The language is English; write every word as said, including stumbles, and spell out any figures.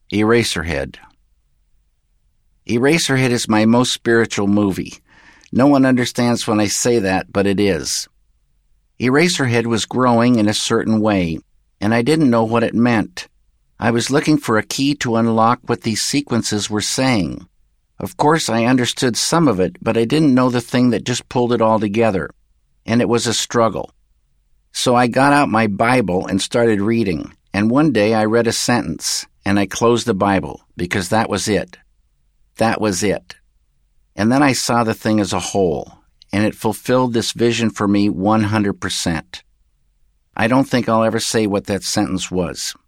Eraserhead. Eraserhead is my most spiritual movie. No one understands when I say that, but it is. Eraserhead was growing in a certain way, and I didn't know what it meant. I was looking for a key to unlock what these sequences were saying. Of course, I understood some of it, but I didn't know the thing that just pulled it all together, and it was a struggle. So I got out my Bible and started reading, and one day I read a sentence, and I closed the Bible, because that was it. That was it. And then I saw the thing as a whole, and it fulfilled this vision for me one hundred percent. I don't think I'll ever say what that sentence was.